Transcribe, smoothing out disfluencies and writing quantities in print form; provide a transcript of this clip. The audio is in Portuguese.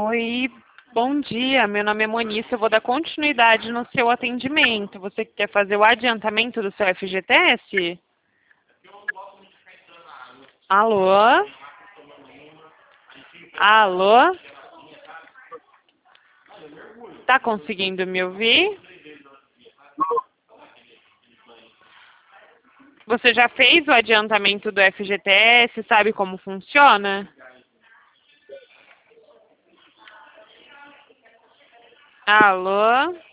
Oi, bom dia. Meu nome é Moniça. Eu vou dar continuidade no seu atendimento. Você quer fazer o adiantamento do seu FGTS? Alô? Alô? Tá conseguindo me ouvir? Você já fez o adiantamento do FGTS? Sabe como funciona? Alô?